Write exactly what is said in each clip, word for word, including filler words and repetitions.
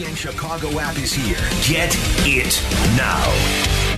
S P N Chicago app is here. Get it now.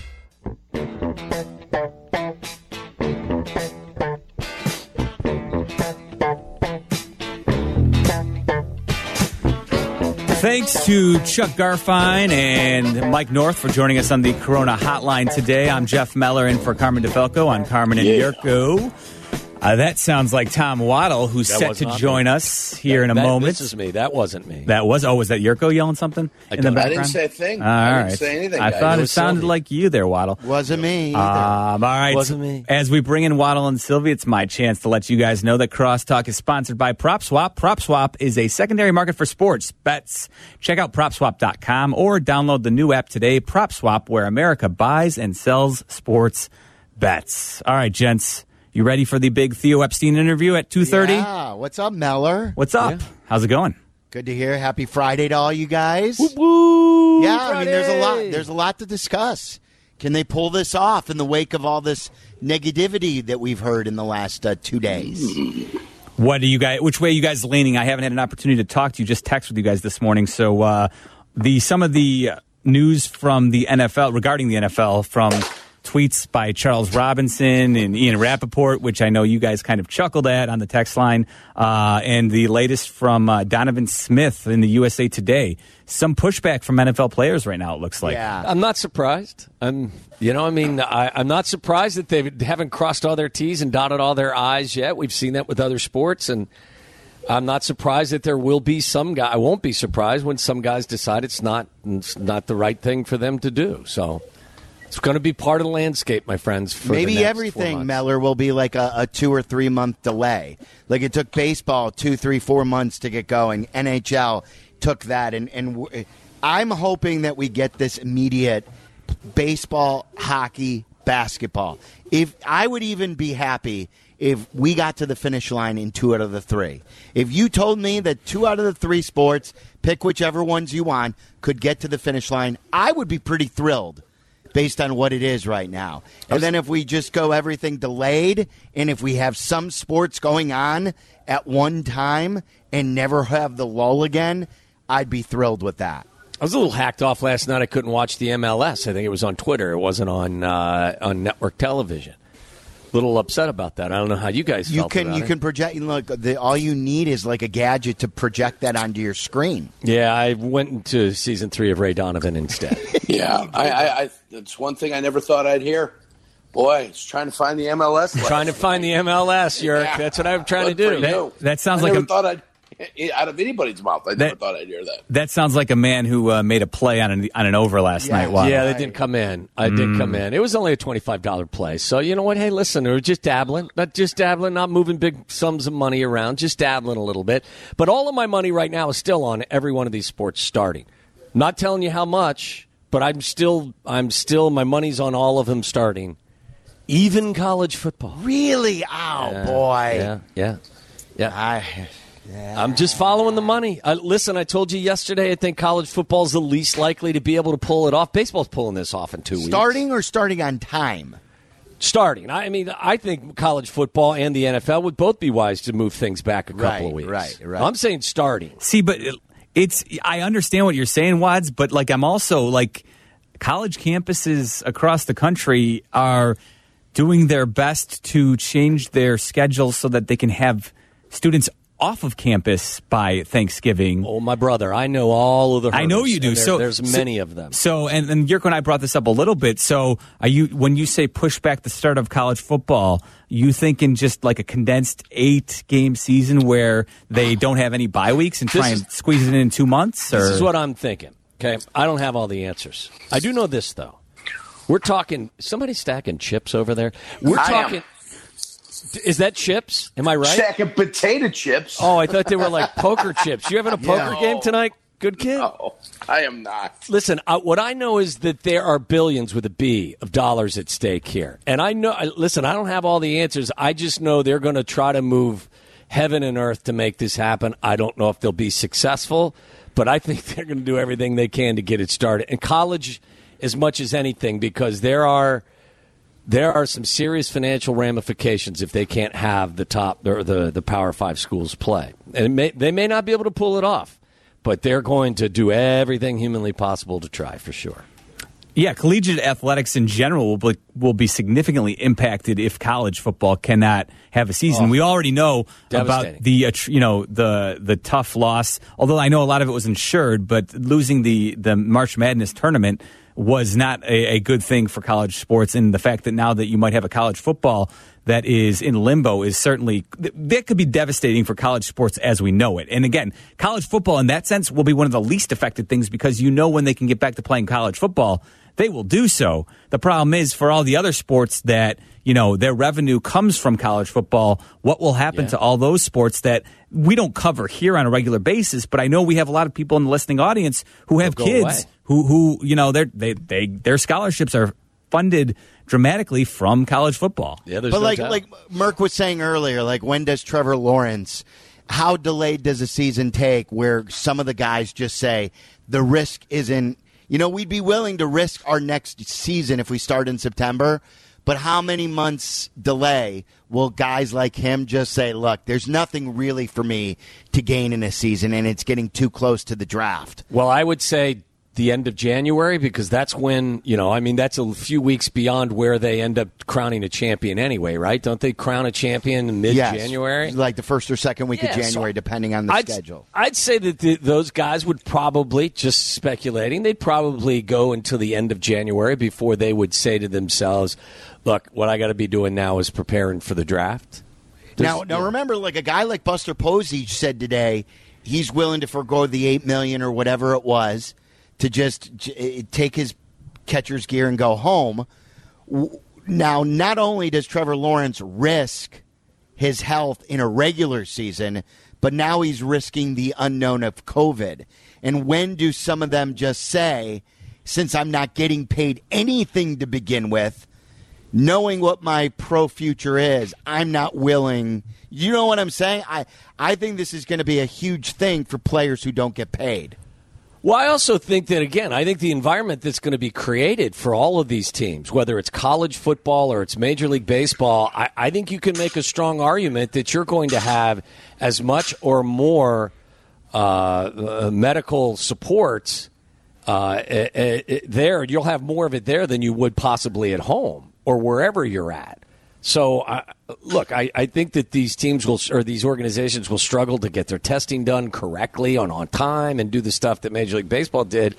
Thanks to Chuck Garfien and Mike North for joining us on the Corona Hotline today. I'm Jeff Meller in for Carmen DeFalco on Carmen and Yeah. Yurko. Uh, that sounds like Tom Waddle, who's That set was to not join me. us here That- in a that- moment. This is me. That wasn't me. That was, oh, was that Yurko yelling something I in the don't- I background? didn't say a thing. All I didn't right. say anything, I guys. thought It it, was sounded Sylvie. like you there, Waddle. Wasn't me either. Um, all right. Wasn't me. As we bring in Waddle and Sylvie, it's my chance to let you guys know that Crosstalk is sponsored by PropSwap. PropSwap is a secondary market for sports bets. Check out prop swap dot com or download the new app today, PropSwap, where America buys and sells sports bets. All right, gents. You ready for the big Theo Epstein interview at two thirty? Yeah. What's up, Meller? What's up? Yeah. How's it going? Good to hear. Happy Friday to all you guys. Woo! Yeah, I mean, there's a lot. Friday! There's a lot to discuss. Can they pull this off in the wake of all this negativity that we've heard in the last uh, two days? What do you guys? Which way are you guys leaning? I haven't had an opportunity to talk to you. Just text with you guys this morning. So uh, the some of the news from the N F L regarding the N F L from tweets by Charles Robinson and Ian Rappaport, which I know you guys kind of chuckled at on the text line, uh, and the latest from uh, Donovan Smith in the U S A Today. Some pushback from N F L players right now, it looks like. Yeah. I'm not surprised. I'm, you know, I mean, I, I'm not surprised that they haven't crossed all their T's and dotted all their I's yet. We've seen that with other sports, and I'm not surprised that there will be some guy. I won't be surprised when some guys decide it's not, it's not the right thing for them to do. So it's going to be part of the landscape, my friends. For the Maybe next four everything, months. Meller, will be like a, a two or three month delay. Like it took baseball two, three, four months to get going. N H L took that, and and w- I'm hoping that we get this immediate baseball, hockey, basketball. If I would even be happy if we got to the finish line in two out of the three. If you told me that two out of the three sports, pick whichever ones you want, could get to the finish line, I would be pretty thrilled based on what it is right now. And then if we just go everything delayed, and if we have some sports going on at one time and never have the lull again, I'd be thrilled with that. I was a little hacked off last night. I couldn't watch the M L S. I think it was on Twitter. It wasn't on uh, on network television. A little upset about that. I don't know how you guys You felt can about you it. can project. Look, the, all you need is like a gadget to project that onto your screen. Yeah, I went into season three of Ray Donovan instead. Yeah, I, I, I, it's one thing I never thought I'd hear. Boy, it's trying to find the M L S. Trying to find the M L S, Yerk. Yeah. That's what I'm trying to Good for do. you. That sounds I like never a- thought I'd out of anybody's mouth. I never That- thought I'd hear that. That sounds like a man who uh, made a play on an, on an over last Yeah. night. Wow. Yeah, they did come in. I did come in. It was only a twenty-five dollars play. So, you know what? Hey, listen, we're just dabbling. Not just dabbling, not moving big sums of money around, just dabbling a little bit. But all of my money right now is still on every one of these sports starting. Not telling you how much, but I'm still, I'm still, my money's on all of them starting. Even college football. Really? Oh, Yeah, boy. Yeah, yeah, yeah. I, I'm just following the money. Uh, listen, I told you yesterday, I think college football is the least likely to be able to pull it off. Baseball's pulling this off in two weeks. starting or starting on time? Starting. I mean, I think college football and the N F L would both be wise to move things back a couple Right, of weeks. right, right. I'm saying starting. See, but it's I understand what you're saying, Wads, but like I'm also like college campuses across the country are doing their best to change their schedules so that they can have students off of campus by Thanksgiving. Oh, my brother, I know all of the I know hurdles, you do. and there- So there's so- many of them. So, and, and Yurko and I brought this up a little bit. So, are you when you say push back the start of college football, you thinking just like a condensed eight game season where they don't have any bye weeks and try This and squeeze it in in two months? Or? This is what I'm thinking. Okay, I don't have all the answers. I do know this though. We're talking. Somebody stacking chips over there. We're I am. talking. Is that chips? Am I right? Stacking potato chips. Oh, I thought they were like poker chips. You having a poker Yeah. game tonight? Good kid. No, I am not. Listen, uh, what I know is that there are billions with a B of dollars at stake here. And I know, I- listen, I don't have all the answers. I just know they're going to try to move heaven and earth to make this happen. I don't know if they'll be successful, but I think they're going to do everything they can to get it started. And college, as much as anything, because there are there are some serious financial ramifications if they can't have the top or the, the Power Five schools play. And it may, they may not be able to pull it off. but they're going to do everything humanly possible to try, for sure. Yeah, collegiate athletics in general will be, will be significantly impacted if college football cannot have a season. Oh, we already know about the uh, you know the the tough loss. Although I know a lot of it was insured, but losing the the March Madness tournament was not a, a good thing for college sports. And the fact that now that you might have a college football that is in limbo is certainly, that could be devastating for college sports as we know it. And again, college football in that sense will be one of the least affected things because you know when they can get back to playing college football, they will do so. The problem is for all the other sports that, you know, their revenue comes from college football, what will happen yeah. to all those sports that we don't cover here on a regular basis, but I know we have a lot of people in the listening audience who have They'll kids who, who, you know, they're, they, they, their scholarships are funded dramatically from college football. Yeah, there's but no like doubt. like Merck was saying earlier, like when does Trevor Lawrence, how delayed does a season take where some of the guys just say the risk isn't, you know, we'd be willing to risk our next season if we start in September, but how many months delay will guys like him just say, look, there's nothing really for me to gain in a season and it's getting too close to the draft? Well, I would say the end of January, because that's when, you know, I mean, that's a few weeks beyond where they end up crowning a champion anyway, right? Don't they crown a champion in mid-January? Yes, like the first or second week yeah, of January, so depending on the I'd, schedule. I'd say that the, those guys would probably, just speculating, they'd probably go until the end of January before they would say to themselves, look, what I got to be doing now is preparing for the draft. There's, now, now remember, like a guy like Buster Posey said today, he's willing to forego the eight million dollars or whatever it was to just take his catcher's gear and go home. Now, not only does Trevor Lawrence risk his health in a regular season, but now he's risking the unknown of COVID. And when do some of them just say, since I'm not getting paid anything to begin with, knowing what my pro future is, I'm not willing. You know what I'm saying? I, I think this is going to be a huge thing for players who don't get paid. Well, I also think that, again, I think the environment that's going to be created for all of these teams, whether it's college football or it's Major League Baseball, I, I think you can make a strong argument that you're going to have as much or more uh, uh, medical support uh, uh, uh, there. You'll have more of it there than you would possibly at home or wherever you're at. So, uh, look, I, I think that these teams will, or these organizations will struggle to get their testing done correctly on, on time and do the stuff that Major League Baseball did.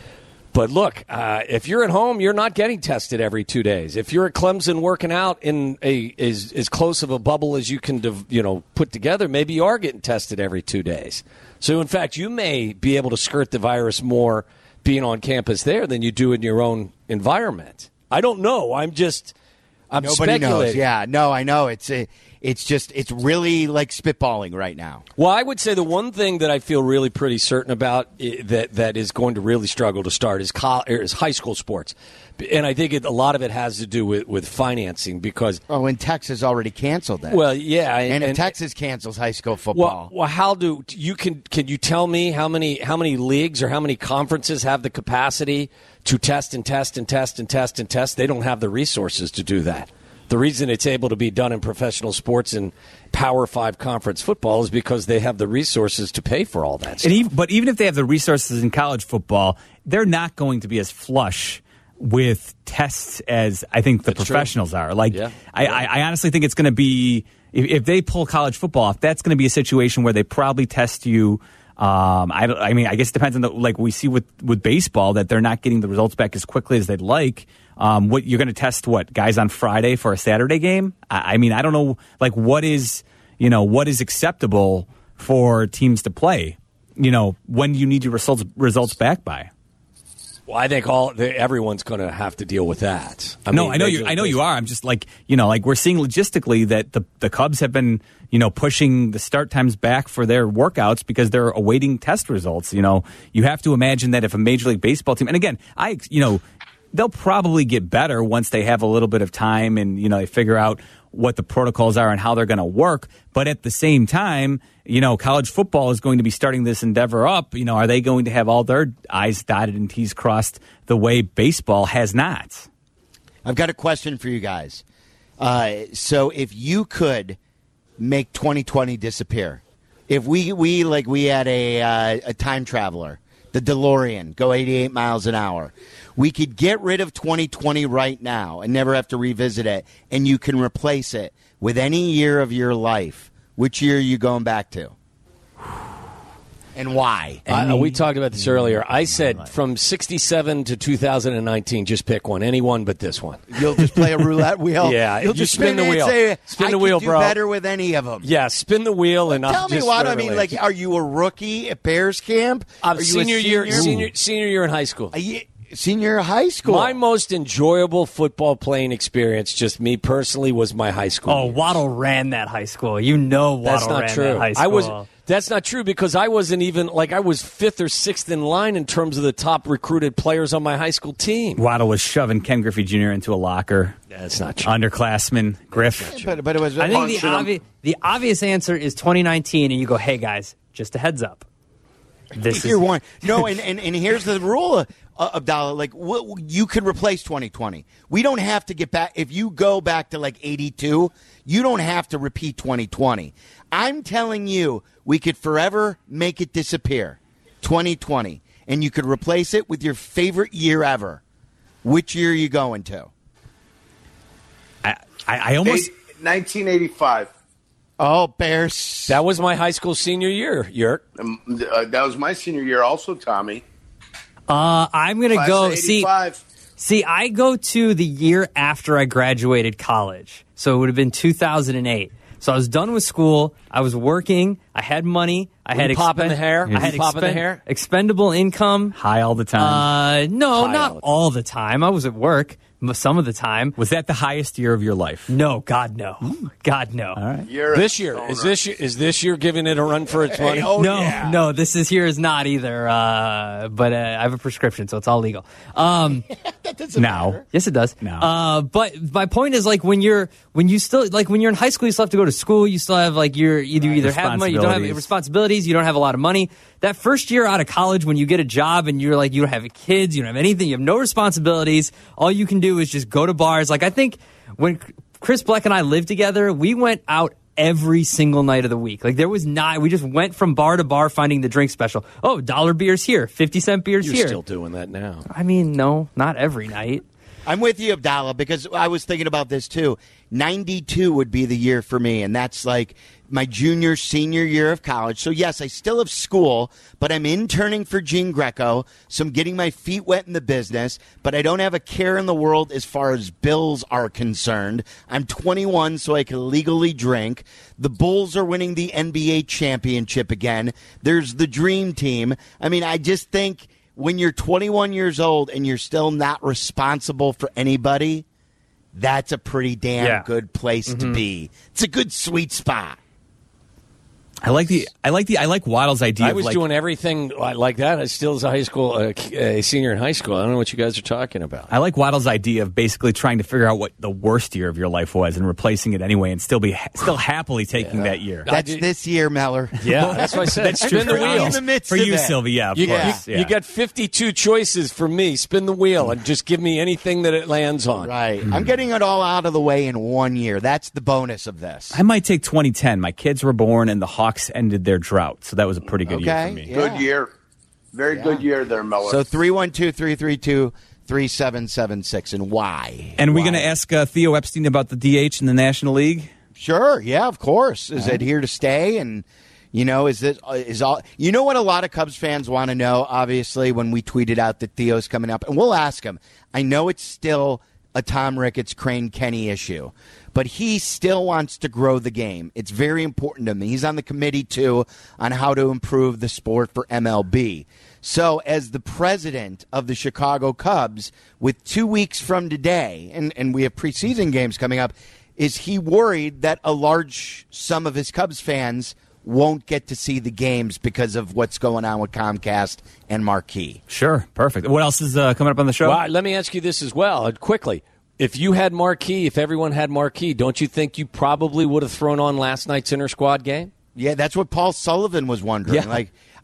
But look, uh, if you're at home, you're not getting tested every two days. If you're at Clemson working out in a as, as close of a bubble as you can, you know, put together, maybe you are getting tested every two days. So, in fact, you may be able to skirt the virus more being on campus there than you do in your own environment. I don't know. I'm just... I'm Nobody knows. Yeah, no, I know. It's a, it's just it's really like spitballing right now. Well, I would say the one thing that I feel really pretty certain about that that is going to really struggle to start is, college, is high school sports, and I think it, a lot of it has to do with, with financing because oh, and Texas already canceled that. Well, yeah, and, and if and, Texas cancels high school football, well, well, how do you can can you tell me how many how many leagues or how many conferences have the capacity to test and test and test and test and test? They don't have the resources to do that. The reason it's able to be done in professional sports and Power Five conference football is because they have the resources to pay for all that stuff. And even, but even if they have the resources in college football, they're not going to be as flush with tests as I think the That's professionals true. are. Like, yeah. I, yeah. I, I honestly think it's going to be, if, if they pull college football off, that's going to be a situation where they probably test you. Um, I, I mean, I guess it depends on the, like we see with, with baseball that they're not getting the results back as quickly as they'd like. Um, what you're going to test what guys on Friday for a Saturday game? I, I mean, I don't know, like what is, you know, what is acceptable for teams to play, you know, when you need your results, results back by. Well, I think all everyone's going to have to deal with that. I no, mean, I know you. I know you are. I'm just like you know, like we're seeing logistically that the the Cubs have been you know pushing the start times back for their workouts because they're awaiting test results. You know, you have to imagine that if a Major League Baseball team, and again, I you know, they'll probably get better once they have a little bit of time and you know they figure out what the protocols are and how they're going to work. But at the same time, you know, college football is going to be starting this endeavor up. You know, are they going to have all their I's dotted and T's crossed the way baseball has not? I've got a question for you guys. Uh, so if you could make twenty twenty disappear, If we we like we had a uh, a time traveler, the DeLorean, go eighty-eight miles an hour. We could get rid of twenty twenty right now and never have to revisit it, and you can replace it with any year of your life. Which year are you going back to? And why? Uh, we talked about this earlier. I said from sixty-seven to two thousand nineteen, just pick one. Any one but this one. You'll just play a roulette wheel? Yeah, You'll you just spin spin, the it and wheel. say, Spin I the could wheel, do bro. better with any of them. Yeah, spin the wheel and Tell I'll me just what. I relate. mean, like, are you a rookie at Bears camp? I'm Are you a senior year, senior? senior, senior year in high school. A ye- Senior high school. My most enjoyable football playing experience, just me personally, was my high school. Oh, years. Waddle ran that high school. You know Waddle That's not ran true. that high school. I was. That's not true because I wasn't even like I was fifth or sixth in line in terms of the top recruited players on my high school team. Waddle was shoving Ken Griffey Junior into a locker. That's not true. Underclassman Griff. but, but it was. I think the, Punching 'em. obvi- the obvious answer is twenty nineteen, and you go, hey, guys, just a heads up. This You're is one. No, and, and, and here's the rule, uh, Abdallah. Like, what, you could replace twenty twenty. We don't have to get back. If you go back to like eighty-two, you don't have to repeat twenty twenty. I'm telling you, we could forever make it disappear. twenty twenty. And you could replace it with your favorite year ever. Which year are you going to? I, I, I almost. Eight- nineteen eighty-five. Oh, Bears. That was my high school senior year, Yerk. Um, uh, that was my senior year also, Tommy. Uh, I'm going to Class go of see. eighty-five. See, I go to the year after I graduated college. So it would have been two thousand eight. So I was done with school. I was working. I had money. I Were had you popping the hair? I Were had you popping the expen- hair? expendable income. High all the time. Uh, no, High not all the time. all the time. I was at work m- some of the time. was that the highest year of your life? No, God, no. God, no. All right. You're This a year stoner. is this year is this year giving it a run for its money? oh, no, yeah. no, this is here is not either. Uh, but uh, I have a prescription, so it's all legal. Um, That doesn't Now. matter. yes, it does. No. Uh, but my point is, like, when you're when you still like when you're in high school, you still have to go to school. You still have like you're you either have money, you don't have Responsibilities. responsibilities, you don't have a lot of money. That first year out of college, when you get a job and you're like you don't have kids, you don't have anything, you have no responsibilities. All you can do is just go to bars. Like I think when Chris Bleck and I lived together, we went out every single night of the week. Like there was not, we just went from bar to bar finding the drink special. Oh, dollar beers here, fifty cent beers You're here. still doing that now. I mean, no, not every night. I'm with you, Abdallah, because I was thinking about this too. ninety-two would be the year for me, and that's like my junior, senior year of college. So, yes, I still have school, but I'm interning for Gene Greco, so I'm getting my feet wet in the business, but I don't have a care in the world as far as bills are concerned. I'm twenty-one, so I can legally drink. The Bulls are winning the N B A championship again. There's the dream team. I mean, I just think when you're twenty-one years old and you're still not responsible for anybody, that's a pretty damn Yeah. good place to be. It's a good sweet spot. I like the I like the I like Waddle's idea I of was like doing everything like that. I still was a high school, uh, a senior in high school. I don't know what you guys are talking about. I like Waddle's idea of basically trying to figure out what the worst year of your life was and replacing it anyway and still be ha- still happily taking that year. That's did- this year, Meller. Yeah, that's what I said. That's true Spin the for wheel. you. In the midst For of you, it. Sylvie, yeah, of You, course. you, yeah. you got fifty-two choices for me. Spin the wheel and just give me anything that it lands on. Right. I'm getting it all out of the way in one year. That's the bonus of this. I might take twenty ten. My kids were born and the Hawks ended their drought, so that was a pretty good year Okay. for me. Yeah. Good year. Very good year there, Miller. So three one two, three three two, three seven seven six. And why? And we're Why? going to ask uh, Theo Epstein about the D H in the National League. Sure, yeah, of course. Is it here to stay? And you know, is this is all? You know what? A lot of Cubs fans want to know. Obviously, when we tweeted out that Theo's coming up, and we'll ask him. I know it's still a Tom Ricketts, Crane Kenny issue, but he still wants to grow the game. It's very important to him. He's on the committee too on how to improve the sport for M L B. So, as the president of the Chicago Cubs, with two weeks from today, and, and we have preseason games coming up. Is he worried that a large sum of his Cubs fans won't get to see the games because of what's going on with Comcast and Marquee? Sure, perfect. What else is uh, coming up on the show? Well, let me ask you this as well, uh, quickly. If you had Marquee, if everyone had Marquee, don't you think you probably would have thrown on last night's inter-squad game? Yeah, that's what Paul Sullivan was wondering. Yeah. Like,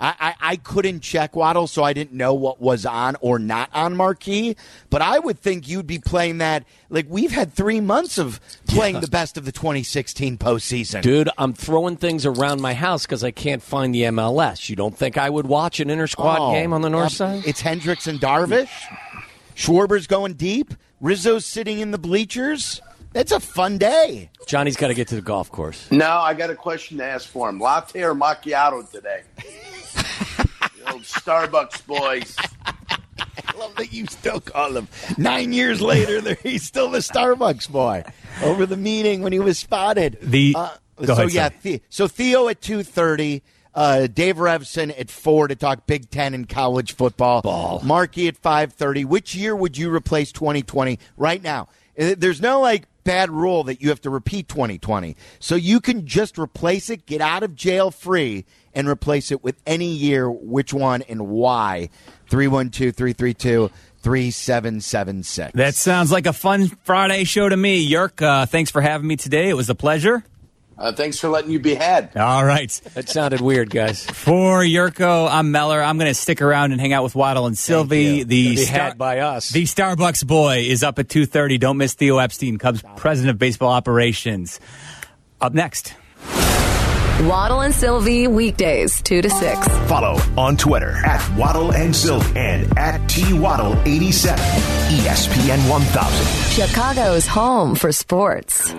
I, I, I couldn't check Waddle, so I didn't know what was on or not on Marquee. But I would think you'd be playing that. Like, we've had three months of playing Yeah. the best of the twenty sixteen postseason. Dude, I'm throwing things around my house because I can't find the M L S. You don't think I would watch an inter-squad Oh, game on the north yeah, side? It's Hendricks and Darvish. Schwarber's going deep. Rizzo's sitting in the bleachers. That's a fun day. Johnny's got to get to the golf course. Now I got a question to ask for him. Latte or macchiato today? The old Starbucks boys. I love that you still call him. Nine years later, there- he's still the Starbucks boy. Over the meeting when he was spotted. The- uh, go so ahead, yeah, sir. the, so Theo at two thirty. Uh, Dave Revson at four to talk Big Ten and college football. Ball. Markey at five thirty. Which year would you replace twenty twenty right now? Uh, There's no like bad rule that you have to repeat twenty twenty. So you can just replace it, get out of jail free, and replace it with any year. Which one and why? three one two, three three two, three seven seven six. That sounds like a fun Friday show to me. Yerk, uh, thanks for having me today. It was a pleasure. Uh, thanks for letting you be had. All right. That sounded weird, guys. For Yurko, I'm Meller. I'm going to stick around and hang out with Waddle and Sylvie. you. The Be Star- had by us. The Starbucks boy is up at two thirty. Don't miss Theo Epstein, Cubs president of baseball operations. Up next. Waddle and Sylvie, weekdays, two to six. Follow on Twitter at Waddle and Sylvie and at T Waddle eighty-seven. E S P N one thousand. Chicago's home for sports.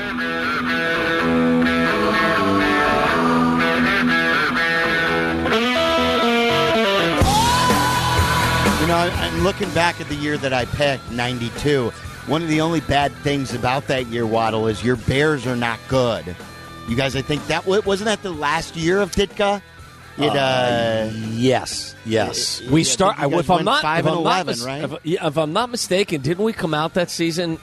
You know, I'm looking back at the year that I picked, ninety-two. One of the only bad things about that year, Waddle, is your Bears are not good. You guys, I think that wasn't that the last year of Ditka. It, uh, Yes, yes. Yeah, we I start. think you guys If I'm went not, five if and I'm not eleven, mis- right? If, yeah, if I'm not mistaken, didn't we come out that season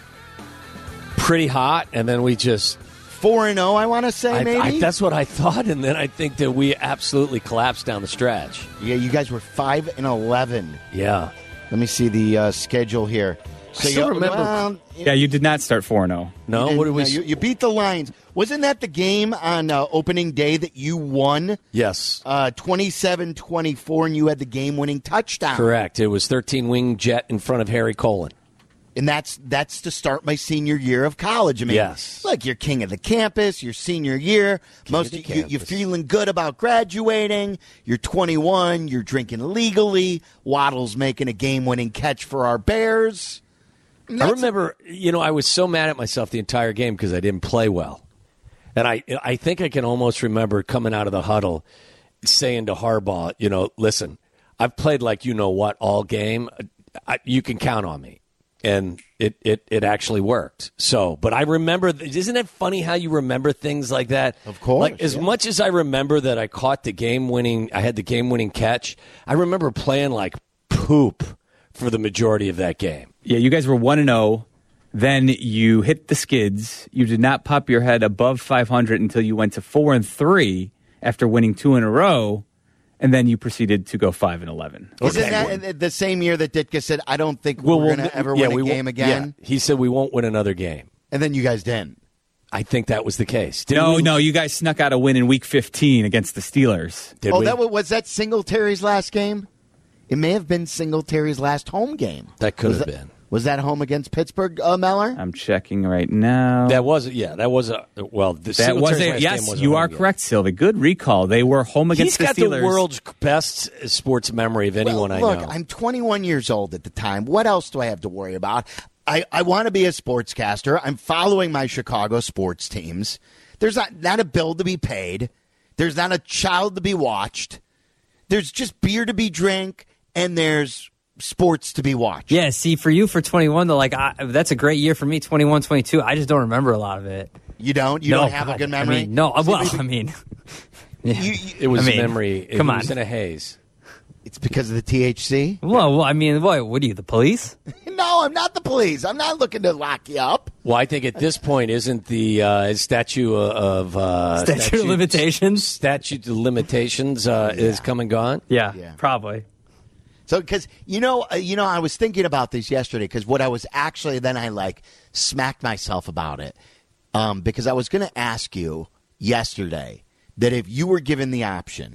pretty hot, and then we just four and zero. I want to say I, maybe. I, that's what I thought, and then I think that we absolutely collapsed down the stretch. yeah, you guys were five and eleven. Yeah. Let me see the uh, schedule here. So still you, remember- well, Yeah, you did not start four and oh. No, you what did didn't- we? no, you, you beat the Lions. Wasn't that the game on uh, opening day that you won? yes, Uh, twenty-seven twenty-four, and you had the game-winning touchdown. correct. It was thirteen wing jet in front of Harry Colin. And that's that's to start my senior year of college. I mean, Yes. look, you're king of the campus, your senior year. Most of of the you, you're campus. feeling good about graduating. You're twenty-one. You're drinking legally. Waddle's making a game-winning catch for our Bears. And I that's- remember, you know, I was so mad at myself the entire game because I didn't play well. And I I think I can almost remember coming out of the huddle saying to Harbaugh, you know, listen, I've played like you know what all game. I, you can count on me. And it, it, it actually worked. So, but I remember, isn't it funny how you remember things like that? Of course, Like, as yeah. much as I remember that I caught the game winning, I had the game winning catch, I remember playing like poop for the majority of that game. Yeah, you guys were one and oh. Then you hit the skids. You did not pop your head above five hundred until you went to four and three after winning two in a row. And then you proceeded to go five and eleven. Isn't that the same year that Ditka said, I don't think Well, we're we'll- going to ever yeah, win a we won't- game again? yeah. He said we won't win another game. And then you guys didn't. I think that was the case. Didn't No, we? no, you guys snuck out a win in week fifteen against the Steelers. Did oh, we? that was, was that Singletary's last game? It may have been Singletary's last home game. That could Was have that- been. Was that home against Pittsburgh, uh, Meller? I'm checking right now. That was yeah. That was a well. The That was Singletary's a last yes. game was a You home are game. correct, Sylvie. Good recall. They were home against He's got the Steelers. the world's best sports memory of anyone Well, I look, know. I'm twenty-one years old at the time. What else do I have to worry about? I, I want to be a sportscaster. I'm following my Chicago sports teams. There's not, not a bill to be paid. There's not a child to be watched. There's just beer to be drank, and there's sports to be watched. Yeah, see, for you, for twenty-one, though, like, I, that's a great year for me, twenty-one, twenty-two. I just don't remember a lot of it. You don't? You no, don't have God, a good memory? I mean, no, See, well, maybe- I mean, yeah. you- you- it was I mean, a memory. It come was on. in a haze. it's because of the T H C? well, well, I mean, what, what are you, the police? No, I'm not the police. I'm not looking to lock you up. Well, I think at this point, isn't the uh, statute of uh, Statute of limitations? statute of limitations uh, is come and gone? Yeah, Yeah. probably. So, because you know, uh, you know, I was thinking about this yesterday. Because what I was actually, then I like smacked myself about it. Um, because I was going to ask you yesterday that if you were given the option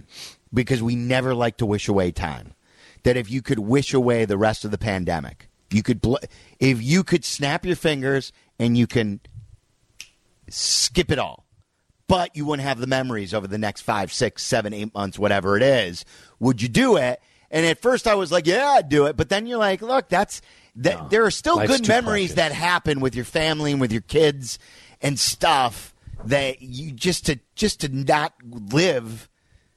because we never like to wish away time. That if you could wish away the rest of the pandemic, you could bl- if you could snap your fingers and you can skip it all, but you wouldn't have the memories over the next five, six, seven, eight months, whatever it is. Would you do it? And at first I was like, yeah, I'd do it. But then you're like, look, that's that, no, there are still good memories precious. that happen with your family and with your kids and stuff that you just to just to not live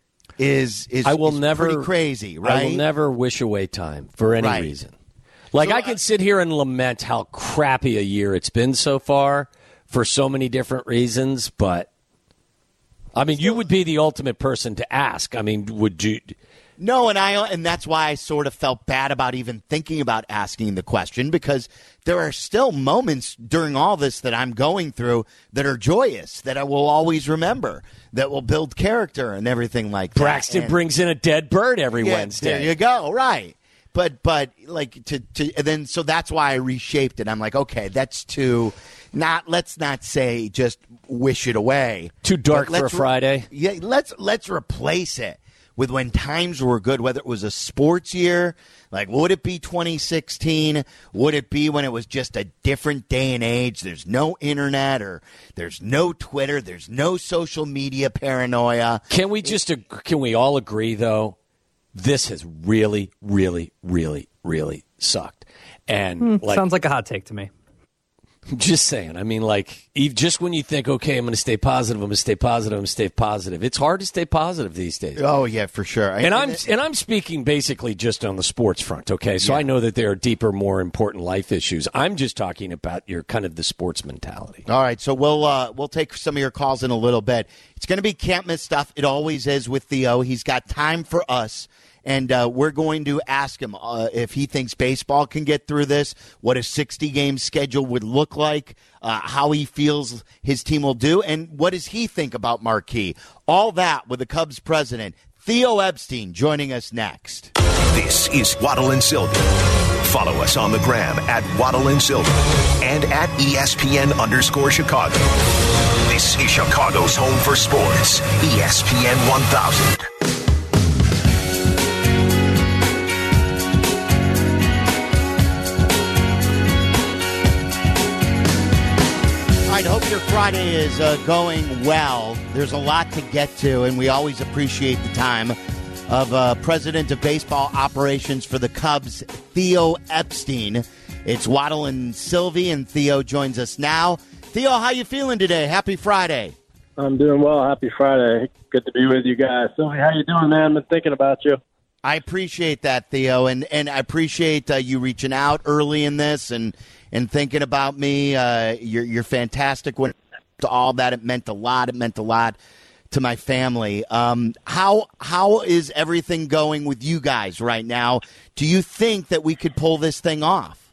is is, I will is never, pretty crazy, right? I will never wish away time for any right. reason. Like, so, I can sit here and lament how crappy a year it's been so far for so many different reasons, but, I mean, you would be the ultimate person to ask. I mean, would you... No, and I and that's why I sort of felt bad about even thinking about asking the question, because there are still moments during all this that I'm going through that are joyous, that I will always remember, that will build character and everything like that. Braxton and, brings in a dead bird every yeah, Wednesday. There you go, right. But but like to to and then so that's why I reshaped it. I'm like, okay, that's too not let's not say just wish it away. Too dark for a Friday. Re- yeah, let's let's replace it with when times were good, whether it was a sports year, like would it be twenty sixteen? Would it be when it was just a different day and age? There's no internet or there's no Twitter, there's no social media paranoia. Can we just can we all agree though? This has really, really, really, really sucked. And mm, like, sounds like a hot take to me. Just saying. I mean, like, just when you think, okay, I'm going to stay positive, I'm going to stay positive, I'm going to stay positive. It's hard to stay positive these days. Oh yeah, for sure. And I'm and I'm speaking basically just on the sports front. Okay, so yeah. I know that there are deeper, more important life issues. I'm just talking about your kind of the sports mentality. All right, so we'll uh, we'll take some of your calls in a little bit. It's going to be can't miss stuff. It always is with Theo. He's got time for us. And uh, we're going to ask him uh, if he thinks baseball can get through this, what a sixty-game schedule would look like, uh, how he feels his team will do, and what does he think about Marquee. All that with the Cubs president, Theo Epstein, joining us next. This is Waddle and Silvy. Follow us on the gram at Waddle and Silvy and at E S P N underscore Chicago. This is Chicago's home for sports, E S P N one thousand. I hope your Friday is uh, going well. There's a lot to get to, and we always appreciate the time of uh, President of Baseball Operations for the Cubs, Theo Epstein. It's Waddle and Silvy, and Theo joins us now. Theo, how you feeling today? Happy Friday. I'm doing well. Happy Friday. Good to be with you guys. Silvy, how you doing, man? I've been thinking about you. I appreciate that, Theo, and, and I appreciate uh, you reaching out early in this and and thinking about me. Uh, you're you're fantastic. When to all that, it meant a lot. It meant a lot to my family. Um, how how is everything going with you guys right now? Do you think that we could pull this thing off?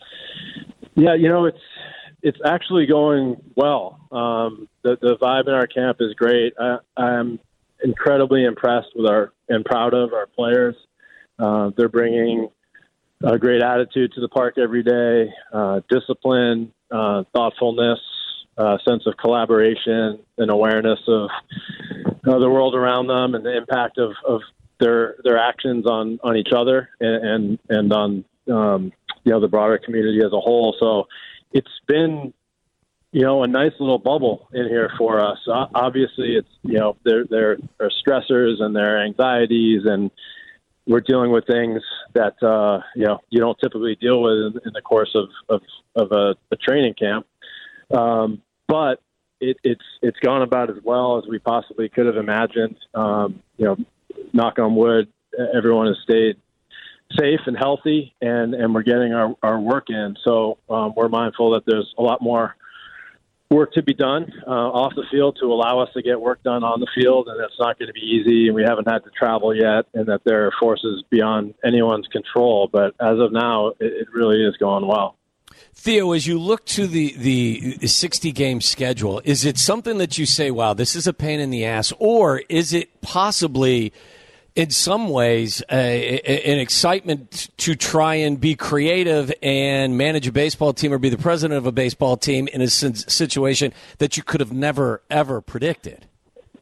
Yeah, you know, it's it's actually going well. Um, the the vibe in our camp is great. I, I'm incredibly impressed with our and proud of our players. Uh, they're bringing a great attitude to the park every day, uh, discipline, uh, thoughtfulness, uh, sense of collaboration, and awareness of uh, the world around them and the impact of, of their their actions on, on each other and and, and on um, you know the broader community as a whole. So it's been you know a nice little bubble in here for us. Uh, obviously, it's you know there there are stressors and there are anxieties, and we're dealing with things that uh, you know you don't typically deal with in, in the course of of, of a, a training camp. Um, but it, it's it's gone about as well as we possibly could have imagined. Um, you know, knock on wood, everyone has stayed safe and healthy, and, and we're getting our, our work in. So um, we're mindful that there's a lot more work to be done uh, off the field to allow us to get work done on the field, and it's not going to be easy, and we haven't had to travel yet, and that there are forces beyond anyone's control. But as of now, it, it really is going well. Theo, as you look to the, the sixty-game schedule, is it something that you say, wow, this is a pain in the ass, or is it possibly, in some ways, a, a, an excitement to try and be creative and manage a baseball team or be the president of a baseball team in a situation that you could have never, ever predicted?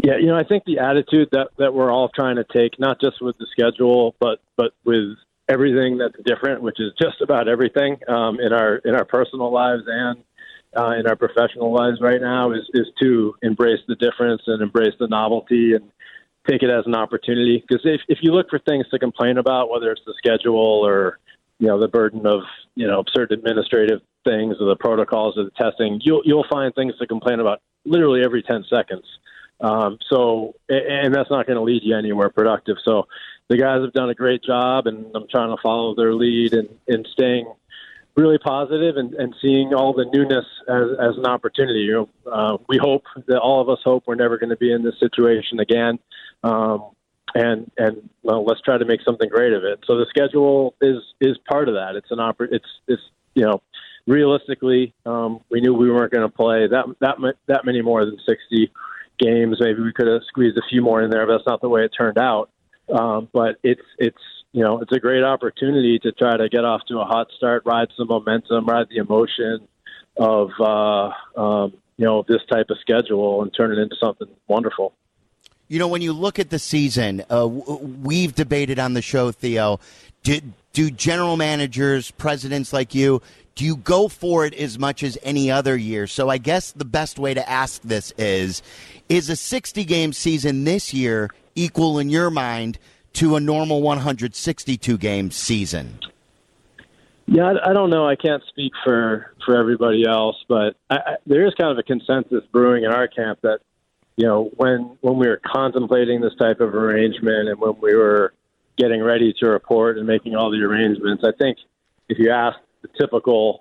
Yeah, you know, I think the attitude that, that we're all trying to take, not just with the schedule, but but with everything that's different, which is just about everything um, in our in our personal lives and uh, in our professional lives right now, is is to embrace the difference and embrace the novelty and take it as an opportunity. Because if if you look for things to complain about, whether it's the schedule or you know the burden of you know certain administrative things or the protocols or the testing, you'll you'll find things to complain about literally every ten seconds. Um, so, and that's not going to lead you anywhere productive. So the guys have done a great job, and I'm trying to follow their lead and, and staying really positive and, and seeing all the newness as, as an opportunity. You know, uh, we hope that all of us hope we're never going to be in this situation again. Um, and, and well, let's try to make something great of it. So the schedule is, is part of that. It's an oppor- it's, it's, you know, realistically, um, we knew we weren't going to play that, that, that many more than sixty games. Maybe we could have squeezed a few more in there, but that's not the way it turned out. Um, but it's it's you know it's a great opportunity to try to get off to a hot start, ride some momentum, ride the emotion of uh, um, you know this type of schedule, and turn it into something wonderful. You know, when you look at the season, uh, we've debated on the show, Theo. Do, do general managers, presidents like you, do you go for it as much as any other year? So I guess the best way to ask this is, is a sixty-game season this year equal in your mind to a normal one hundred sixty-two game season? Yeah, I, I don't know. I can't speak for, for everybody else, but I, I, there is kind of a consensus brewing in our camp that, you know, when when we were contemplating this type of arrangement and when we were getting ready to report and making all the arrangements, I think if you ask the typical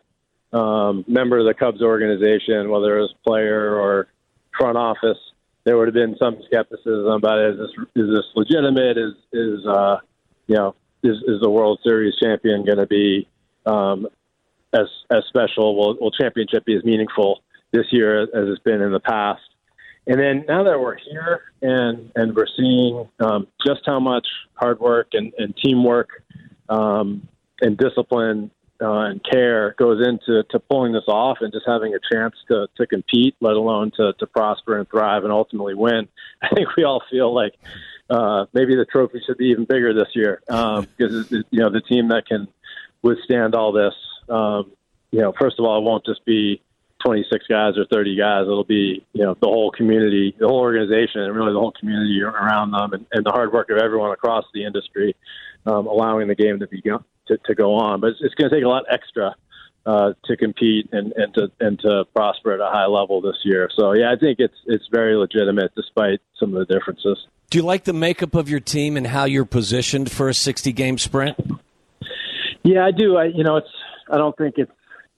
um, member of the Cubs organization, whether it was player or front office, there would have been some skepticism about it. Is this, is this legitimate? Is is uh, you know is, is the World Series champion going to be um, as as special? Will, will championship be as meaningful this year as it's been in the past? And then now that we're here and and we're seeing um, just how much hard work and, and teamwork um, and discipline uh, and care goes into to pulling this off and just having a chance to, to compete, let alone to, to prosper and thrive and ultimately win, I think we all feel like uh, maybe the trophy should be even bigger this year um, because you know the team that can withstand all this. Um, you know, first of all, it won't just be twenty-six guys or thirty guys. It'll be, you know, the whole community, the whole organization, and really the whole community around them, and, and the hard work of everyone across the industry, um, allowing the game to be to, to go on. But it's, it's going to take a lot extra uh, to compete and, and to and to prosper at a high level this year. So yeah, I think it's it's very legitimate despite some of the differences. Do you like the makeup of your team and how you're positioned for a sixty game sprint? Yeah, I do. I you know, it's I don't think it's.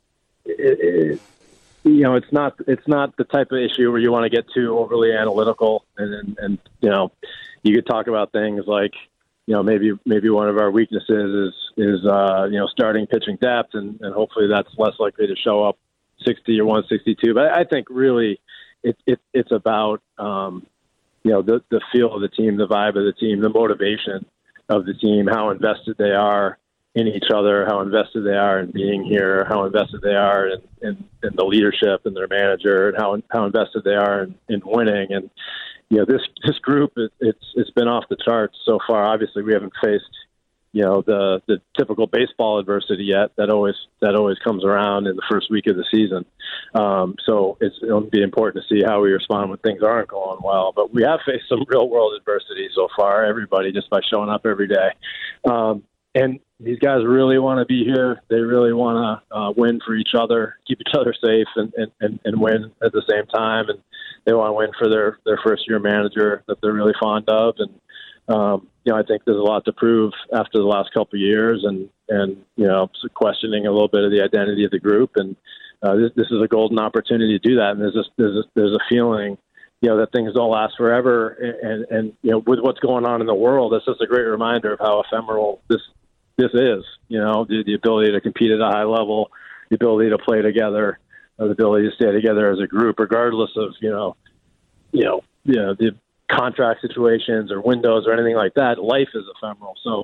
It, it, You know, it's not it's not the type of issue where you want to get too overly analytical, and, and and you know, you could talk about things like, you know, maybe maybe one of our weaknesses is is uh, you know starting pitching depth, and, and hopefully that's less likely to show up sixty or one sixty-two. But I think really it, it it's about um, you know the the feel of the team, the vibe of the team, the motivation of the team, how invested they are in each other, how invested they are in being here, how invested they are in, in, in the leadership and their manager, and how how invested they are in, in winning. And you know, this this group, it, it's it's been off the charts so far. Obviously, we haven't faced you know the the typical baseball adversity yet. That always that always comes around in the first week of the season. Um, so it's it'll be important to see how we respond when things aren't going well. But we have faced some real world adversity so far. Everybody, just by showing up every day. Um, And these guys really want to be here. They really want to uh, win for each other, keep each other safe, and, and, and, and win at the same time. And they want to win for their, their first-year manager that they're really fond of. And, um, you know, I think there's a lot to prove after the last couple of years and, and you know, questioning a little bit of the identity of the group. And uh, this, this is a golden opportunity to do that. And there's, this, there's, a, there's a feeling, you know, that things don't last forever. And, and, and, you know, with what's going on in the world, it's just a great reminder of how ephemeral this This is, you know, the, the ability to compete at a high level, the ability to play together, uh, the ability to stay together as a group, regardless of, you know, you know, you know, the contract situations or windows or anything like that. Life is ephemeral. So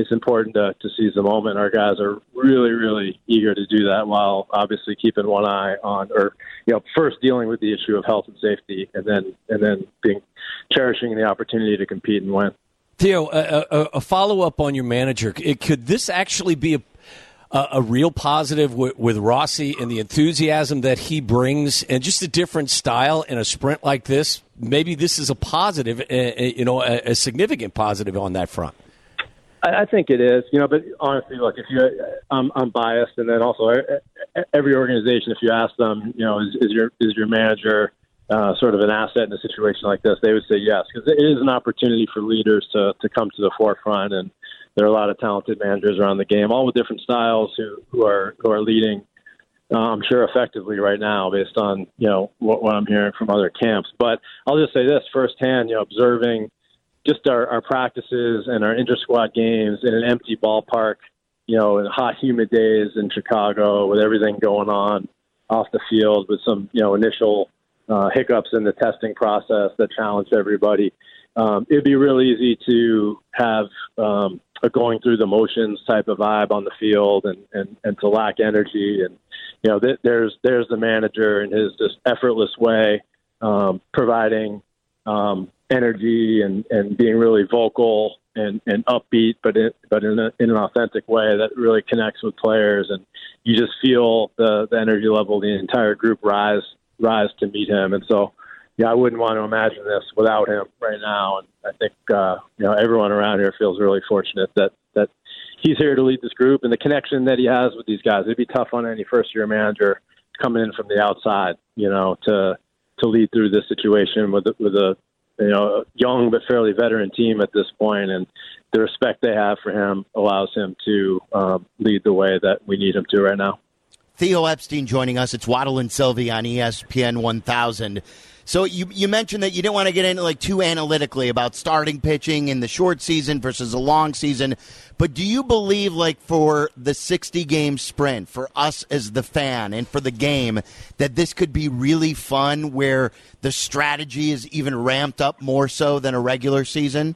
it's important to, to seize the moment. Our guys are really, really eager to do that while obviously keeping one eye on, or, you know, first dealing with the issue of health and safety, and then and then being cherishing the opportunity to compete and win. Theo, a, a, a follow-up on your manager. It, could this actually be a, a, a real positive with, with Rossi and the enthusiasm that he brings and just a different style in a sprint like this? Maybe this is a positive, uh, you know, a, a significant positive on that front. I, I think it is, you know, but honestly, look, if you, I'm, I'm biased, and then also every organization, if you ask them, you know, is, is your is your manager Uh, sort of an asset in a situation like this, they would say yes, because it is an opportunity for leaders to, to come to the forefront, and there are a lot of talented managers around the game, all with different styles, who, who are who are leading, uh, I'm sure, effectively right now, based on you know what, what I'm hearing from other camps. But I'll just say this firsthand, you know, observing just our, our practices and our inter-squad games in an empty ballpark, you know, in hot, humid days in Chicago, with everything going on off the field, with some you know initial Uh, hiccups in the testing process that challenged everybody. Um, it'd be real easy to have um, a going through the motions type of vibe on the field, and, and, and to lack energy. And you know, th- there's there's the manager in his just effortless way, um, providing um, energy and, and being really vocal and, and upbeat, but in, but in, a, in an authentic way that really connects with players. And you just feel the, the energy level of the entire group rise. rise to meet him. And so, yeah, I wouldn't want to imagine this without him right now. And I think, uh, you know, everyone around here feels really fortunate that, that he's here to lead this group, and the connection that he has with these guys. It'd be tough on any first year manager coming in from the outside, you know, to, to lead through this situation with, with a, you know, young but fairly veteran team at this point. And the respect they have for him allows him to um, lead the way that we need him to right now. Theo Epstein joining us. It's Waddle and Sylvie on E S P N one thousand. So you you mentioned that you didn't want to get into like too analytically about starting pitching in the short season versus a long season, but do you believe like for the sixty game sprint, for us as the fan and for the game, that this could be really fun where the strategy is even ramped up more so than a regular season?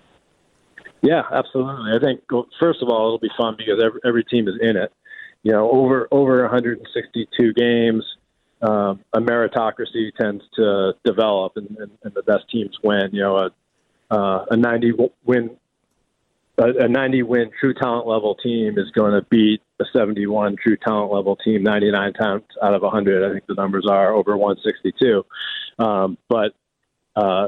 Yeah, absolutely. I think, first of all, it'll be fun because every, every team is in it. You know, over over one hundred sixty-two games, um, a meritocracy tends to develop, and, and, and the best teams win. You know, a, uh, a ninety win, a, a ninety win true talent level team is going to beat a seventy-one true talent level team ninety-nine times out of one hundred. I think the numbers are over one sixty-two. Um, but uh,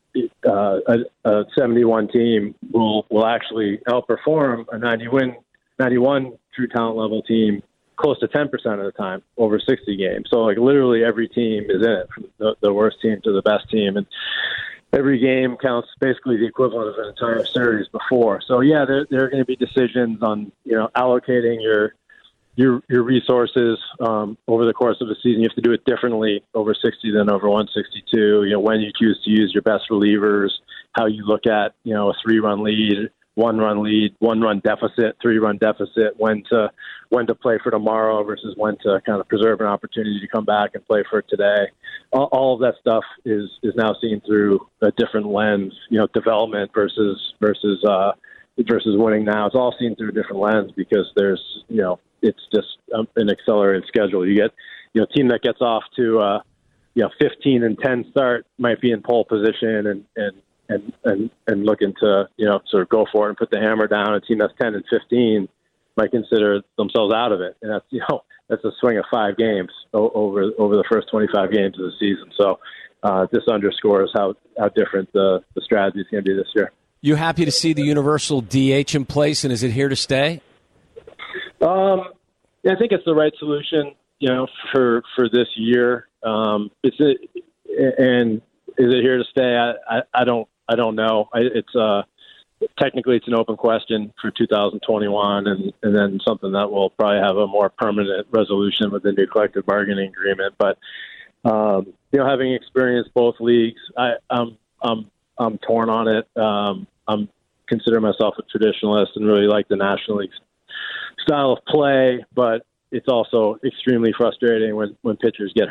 uh, a, a seventy-one team will will actually outperform a ninety win. ninety-one true talent level team close to ten percent of the time over sixty games. So like literally every team is in it, from the, the worst team to the best team. And every game counts basically the equivalent of an entire series before. So yeah, there, there are going to be decisions on, you know, allocating your, your, your resources um, over the course of a season. You have to do it differently over sixty than over one sixty-two. You know, when you choose to use your best relievers, how you look at, you know, a three run lead, one-run lead, one-run deficit, three-run deficit, when to when to play for tomorrow versus when to kind of preserve an opportunity to come back and play for today. All, all of that stuff is is now seen through a different lens. You know, development versus versus uh, versus winning now. It's all seen through a different lens because there's you know it's just an accelerated schedule. You get you know a team that gets off to uh, you know fifteen and ten start might be in pole position and and. And, and and looking to you know sort of go for it and put the hammer down. A team that's ten and fifteen might consider themselves out of it, and that's you know that's a swing of five games over over the first twenty-five games of the season. So uh, this underscores how, how different the the strategy is going to be this year. You happy to see the universal D H in place, and is it here to stay? Um, yeah, I think it's the right solution. You know, for for this year, um, it's a, and is it here to stay? I, I, I don't. I don't know. I, it's uh, technically it's an open question for two thousand twenty-one, and, and then something that will probably have a more permanent resolution with the new collective bargaining agreement. But um, you know, having experienced both leagues, I, I'm I'm I'm torn on it. Um, I'm consider myself a traditionalist and really like the National League style of play, but it's also extremely frustrating when, when pitchers get hurt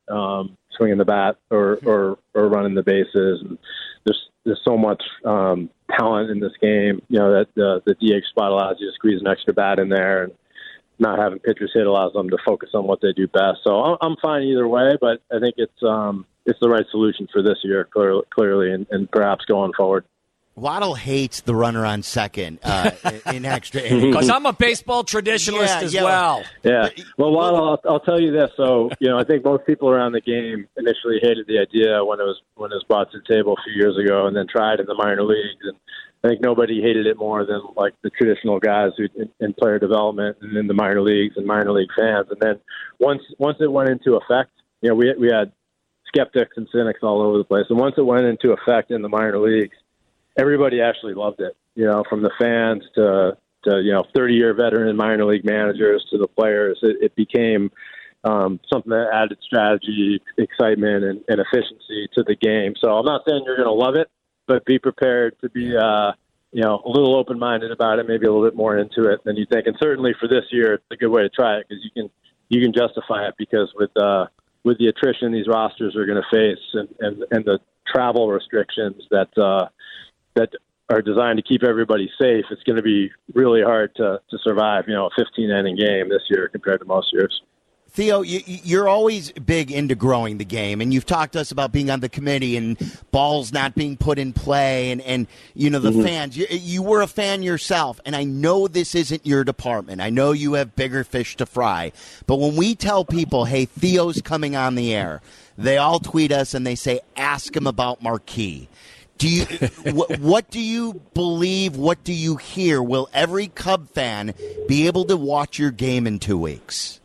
um, swinging the bat or, or, or running the bases. And there's there's so much um, talent in this game, you know, that the, the D H spot allows you to squeeze an extra bat in there, and not having pitchers hit allows them to focus on what they do best. So I'm, I'm fine either way, but I think it's um, it's the right solution for this year, clearly, clearly and, and perhaps going forward. Waddle hates the runner on second uh, in extra innings. Because I'm a baseball traditionalist Yeah, as yeah. well. Yeah. Well, Waddle, I'll, I'll tell you this. So, you know, I think most people around the game initially hated the idea when it was when it was brought to the table a few years ago, and then tried in the minor leagues. And I think nobody hated it more than like the traditional guys who in, in player development and in the minor leagues and minor league fans. And then once once it went into effect, you know, we we had skeptics and cynics all over the place. And once it went into effect in the minor leagues, everybody actually loved it, you know, from the fans to, to you know, thirty-year veteran minor league managers to the players. It, it became um, something that added strategy, excitement, and, and efficiency to the game. So I'm not saying you're going to love it, but be prepared to be, uh, you know, a little open-minded about it, maybe a little bit more into it than you think. And certainly for this year, it's a good way to try it because you can you can justify it because with uh, with the attrition these rosters are going to face and, and, and the travel restrictions that uh, that are designed to keep everybody safe, it's going to be really hard to, to survive, you know, a fifteen-inning game this year compared to most years. Theo, you, you're always big into growing the game, and you've talked to us about being on the committee and balls not being put in play and, and you know, the mm-hmm. fans. You, you were a fan yourself, and I know this isn't your department. I know you have bigger fish to fry. But when we tell people, hey, Theo's coming on the air, they all tweet us and they say, ask him about Marquee. Do you what, what do you believe? What do you hear? Will every Cub fan be able to watch your game in two weeks?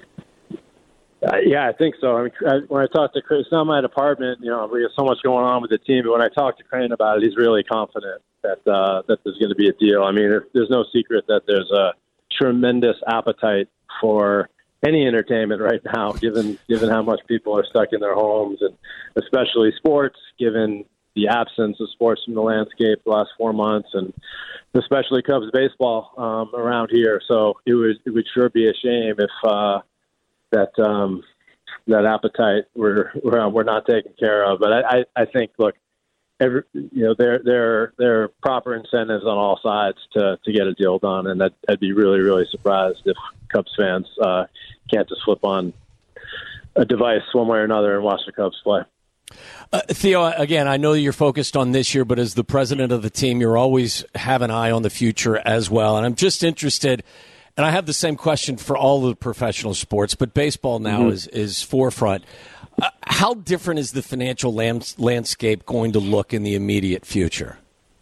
Uh, yeah, I think so. I mean, I, when I talked to Chris, it's not my department. You know, we have so much going on with the team. But when I talked to Crane about it, he's really confident that uh, that there's going to be a deal. I mean, there's no secret that there's a tremendous appetite for any entertainment right now, given given how much people are stuck in their homes, and especially sports, given the absence of sports from the landscape the last four months, and especially Cubs baseball um, around here. So it would it would sure be a shame if uh, that um, that appetite we're we're, we're not taken care of. But I, I, I think look, every you know there there there are proper incentives on all sides to to get a deal done, and that, I'd be really really surprised if Cubs fans uh, can't just flip on a device one way or another and watch the Cubs play. Uh, Theo, again, I know you're focused on this year, but as the president of the team, you're always have an eye on the future as well. And I'm just interested, and I have the same question for all the professional sports, but baseball now mm-hmm. is, is forefront. Uh, how different is the financial lam- landscape going to look in the immediate future?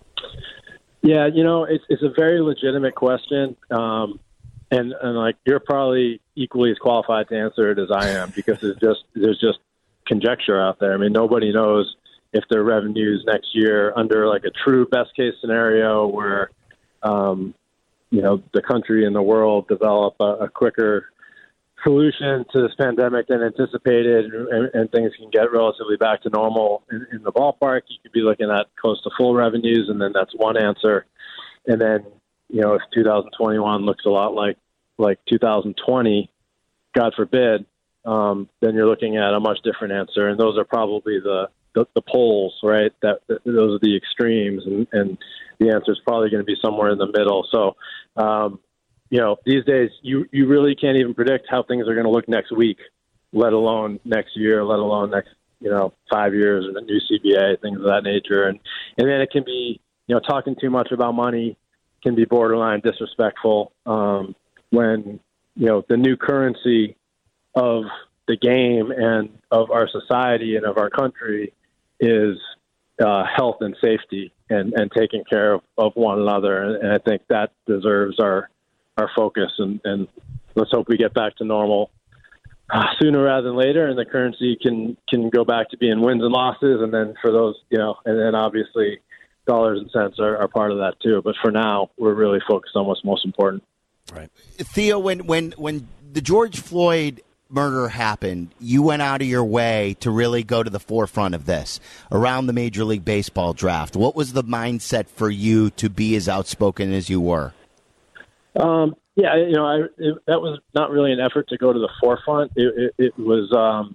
Yeah, you know, it's, it's a very legitimate question. Um, and, and like, you're probably equally as qualified to answer it as I am, because there's just, there's just, conjecture out there. I mean, nobody knows if their revenues next year under like a true best case scenario where, um, you know, the country and the world develop a, a quicker solution to this pandemic than anticipated, and, and things can get relatively back to normal in, in the ballpark. You could be looking at close to full revenues, and then that's one answer. And then, you know, if two thousand twenty-one looks a lot like, like two thousand twenty, God forbid, Um, then you're looking at a much different answer, and those are probably the the, the poles, right? That, that those are the extremes, and, and the answer is probably going to be somewhere in the middle. So, um, you know, these days you you really can't even predict how things are going to look next week, let alone next year, let alone next you know five years and a new C B A, things of that nature, and and then it can be you know talking too much about money can be borderline disrespectful um, when you know the new currency of the game and of our society and of our country is uh, health and safety and, and taking care of, of one another. And, and I think that deserves our, our focus, and, and let's hope we get back to normal uh, sooner rather than later. And the currency can, can go back to being wins and losses. And then for those, you know, and then obviously dollars and cents are, are part of that too. But for now, we're really focused on what's most important. Right. Theo, when, when, when the George Floyd murder happened, you went out of your way to really go to the forefront of this around the Major League Baseball draft. What was the mindset for you to be as outspoken as you were? Um, yeah, you know, I, it, that was not really an effort to go to the forefront. It, it, it was, um,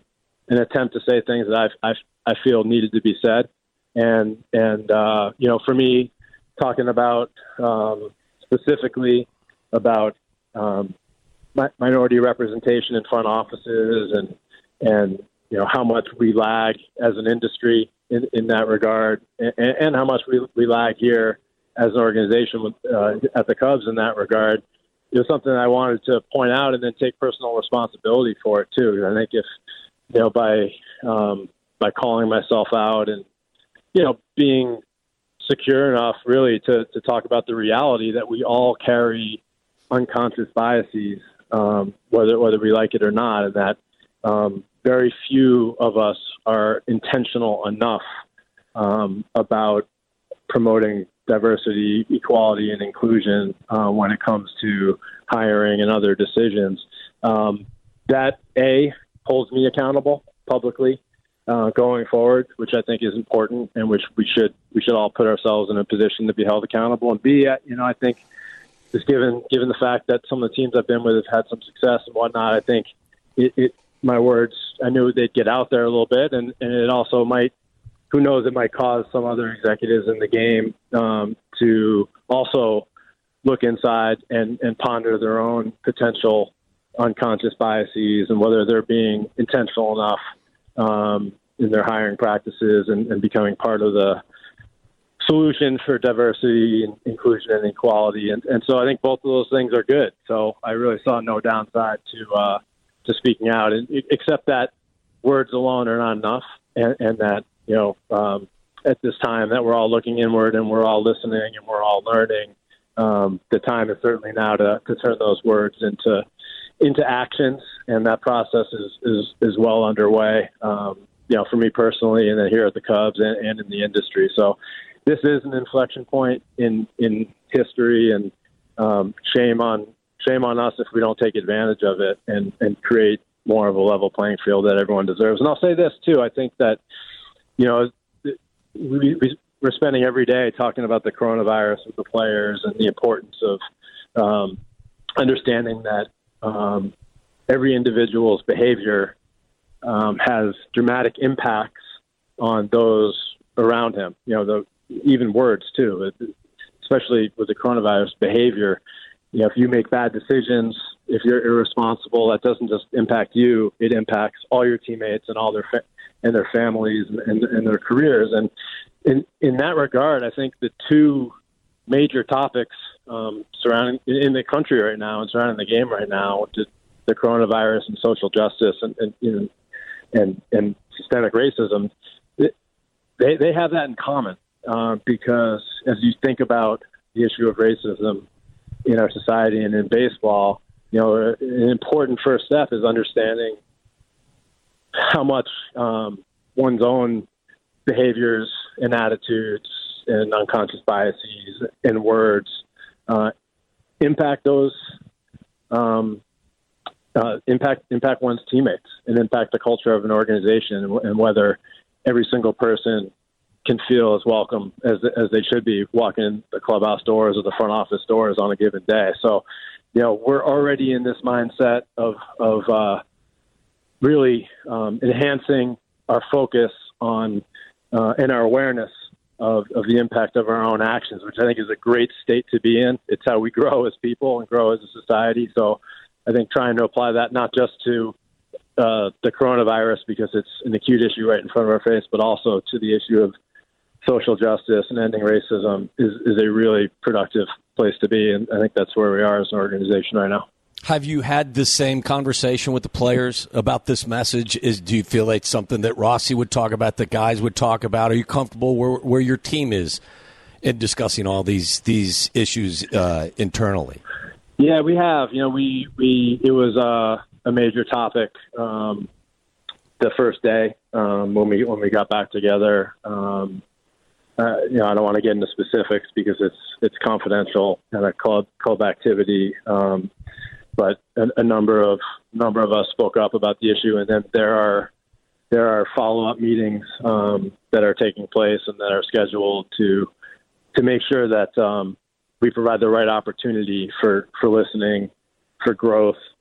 an attempt to say things that I I I feel needed to be said, and and uh, you know, for me, talking about um, specifically about um, mi- minority representation in front offices and and you know how much we lag as an industry in, in that regard, and, and how much we, we lag here as an organization with, uh, at the Cubs in that regard. It was something I wanted to point out and then take personal responsibility for it too. I think if you know by um, by calling myself out and you know being secure enough really to, to talk about the reality that we all carry unconscious biases, um, whether whether we like it or not, and that um, very few of us are intentional enough um, about promoting diversity, equality, and inclusion uh, when it comes to hiring and other decisions. Um, that, A, holds me accountable publicly uh, going forward, which I think is important, and which we should we should all put ourselves in a position to be held accountable. And B, you know, I think just given given the fact that some of the teams I've been with have had some success and whatnot, I think it, it my words, I knew they'd get out there a little bit, and, and it also might, who knows, it might cause some other executives in the game um, to also look inside and, and ponder their own potential unconscious biases and whether they're being intentional enough um, in their hiring practices and, and becoming part of the solution for diversity and inclusion and equality. And, and so I think both of those things are good. So I really saw no downside to uh, to speaking out, and, except that words alone are not enough, and, and that, you know, um, at this time that we're all looking inward and we're all listening and we're all learning. Um, the time is certainly now to, to turn those words into into actions, and that process is is, is well underway. Um, you know, for me personally, and then here at the Cubs and, and in the industry. So this is an inflection point in in history, and um, shame on shame on us if we don't take advantage of it and and create more of a level playing field that everyone deserves. And I'll say this too: I think that, you know, we, we, we're spending every day talking about the coronavirus with the players and the importance of um, understanding that um, every individual's behavior um, has dramatic impacts on those around him. You know, the even words too, especially with the coronavirus behavior. You know, if you make bad decisions, if you're irresponsible, that doesn't just impact you; it impacts all your teammates and all their fa- and their families and, and, and their careers. And in in that regard, I think the two major topics um, surrounding in the country right now and surrounding the game right now, which is the coronavirus and social justice and and you know, and, and systemic racism, they they have that in common uh, because as you think about the issue of racism in our society and in baseball, you know, an important first step is understanding how much um, one's own behaviors and attitudes and unconscious biases and words uh, impact those um, uh, impact impact one's teammates and impact the culture of an organization, and, and whether every single person can feel as welcome as as they should be walking the clubhouse doors or the front office doors on a given day. So, you know, we're already in this mindset of of uh, really um, enhancing our focus on uh, and our awareness of, of the impact of our own actions, which I think is a great state to be in. It's how we grow as people and grow as a society. So I think trying to apply that not just to uh, the coronavirus because it's an acute issue right in front of our face, but also to the issue of social justice and ending racism is, is a really productive place to be. And I think that's where we are as an organization right now. Have you had the same conversation with the players about this message? Is do you feel like something that Rossi would talk about, the guys would talk about? Are you comfortable where, where your team is in discussing all these these issues uh, internally? Yeah, we have. You know, we we it was uh, a major topic um, the first day um, when we when we got back together. Um, uh, you know, I don't want to get into specifics because it's it's confidential and a club club activity. Um, But a, a number of number of us spoke up about the issue, and then there are there are follow up meetings um, that are taking place and that are scheduled to to make sure that um, we provide the right opportunity for, for listening, for growth,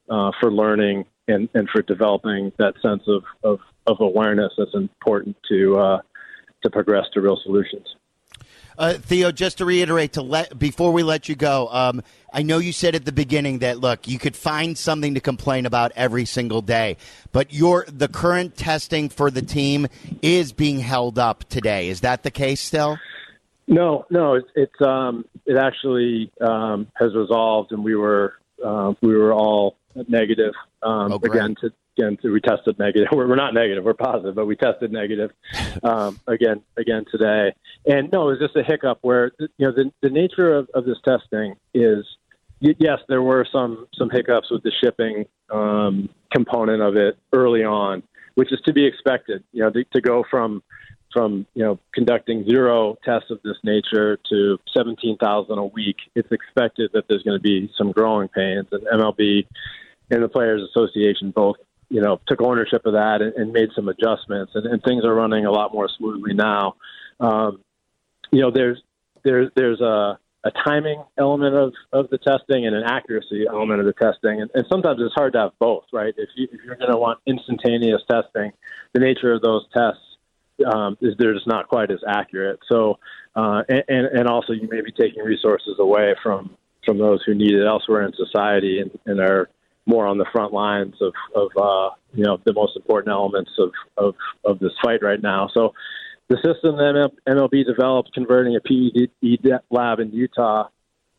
uh, for learning and, and for developing that sense of, of, of awareness that's important to uh, to progress to real solutions. Uh, Theo, just to reiterate, to let before we let you go, um, I know you said at the beginning that, look, you could find something to complain about every single day, but your the current testing for the team is being held up today. Is that the case still? No, no, it's, it's um, it actually um, has resolved, and we were uh, we were all negative um, oh, again. To, again, to, we tested negative. We're, we're not negative. We're positive, but we tested negative um, again again today. And no, it was just a hiccup where you know the the nature of, of this testing is yes, there were some some hiccups with the shipping um, component of it early on, which is to be expected. You know, to, to go from from you know conducting zero tests of this nature to seventeen thousand a week, it's expected that there's going to be some growing pains. And M L B and the Players Association both you know took ownership of that and, and made some adjustments, and, and things are running a lot more smoothly now. Um, you know, there's there's there's a a timing element of, of the testing and an accuracy element of the testing. And, and sometimes it's hard to have both, right? If, you, if you're going to want instantaneous testing, the nature of those tests um, is they're just not quite as accurate. So, uh, and, and also you may be taking resources away from, from those who need it elsewhere in society and, and are more on the front lines of, of uh, you know, the most important elements of, of, of this fight right now. So, the system that M L B developed, converting a P E D lab in Utah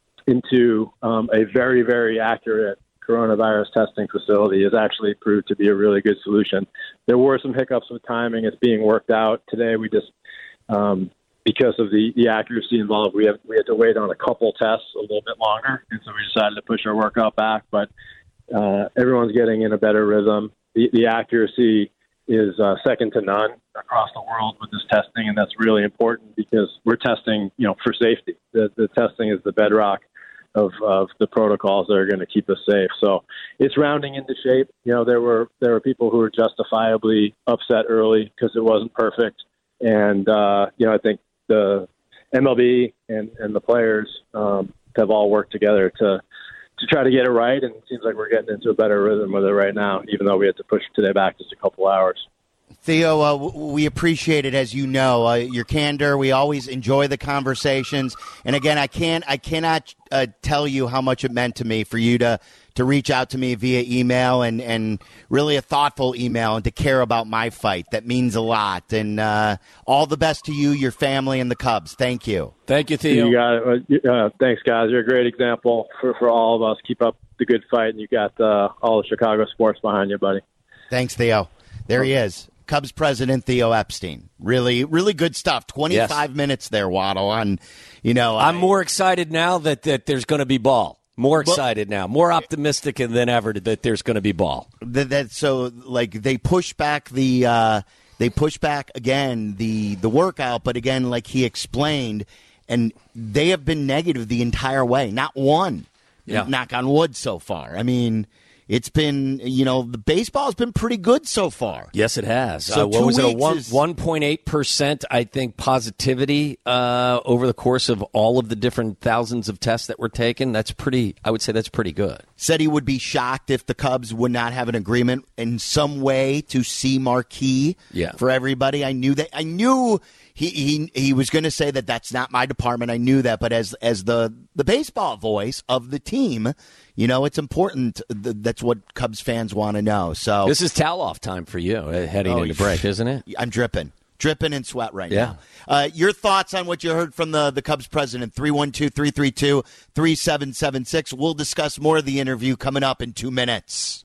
into um, a very, very accurate coronavirus testing facility, has actually proved to be a really good solution. There were some hiccups with timing. It's being worked out. Today, we just, um, because of the, the accuracy involved, we have we had to wait on a couple tests a little bit longer, and so we decided to push our workout back. But uh, everyone's getting in a better rhythm. The, the accuracy is uh, second to none across the world with this testing, and that's really important because we're testing, you know, for safety. The, the testing is the bedrock of, of the protocols that are going to keep us safe. So it's rounding into shape. You know, there were there were people who were justifiably upset early because it wasn't perfect, and uh, you know, I think the M L B and, and the players um, have all worked together to. to try to get it right, and it seems like we're getting into a better rhythm with it right now, even though we had to push today back just a couple hours. Theo, uh, we appreciate it, as you know, uh, your candor. We always enjoy the conversations, and again, I can't, I cannot uh, tell you how much it meant to me for you to to reach out to me via email, and, and really a thoughtful email, and to care about my fight. That means a lot, and uh, all the best to you, your family, and the Cubs. Thank you. Thank you, Theo. You got it. Uh, thanks, guys. You're a great example for, for all of us. Keep up the good fight, and you got uh, all the Chicago sports behind you, buddy. Thanks, Theo. There he is. Cubs president Theo Epstein. Really, really good stuff. twenty-five yes. minutes there, Waddle. On, you know, I'm I, more excited now that, that there's going to be ball. More excited well, now. More optimistic than ever that there's going to be ball. That, that so like they push back the uh, they push back again the the workout, but again, like he explained, and they have been negative the entire way. Not one. Yeah. Knock on wood so far. I mean. It's been, you know, the baseball's been pretty good so far. Yes, it has. So uh, what was it, a one, is... one point eight percent, I think, positivity uh, over the course of all of the different thousands of tests that were taken? That's pretty, I would say that's pretty good. Said he would be shocked if the Cubs would not have an agreement in some way to see Marquee yeah. for everybody. I knew that. I knew he he, he was going to say that that's not my department. I knew that. But as as the, the baseball voice of the team, you know, it's important. That's what Cubs fans want to know. So this is towel-off time for you uh, heading oh, into break, isn't it? I'm dripping. Dripping in sweat right yeah. now. Uh, your thoughts on what you heard from the, the Cubs president, three one two, three three two, three seven seven six. We'll discuss more of the interview coming up in two minutes.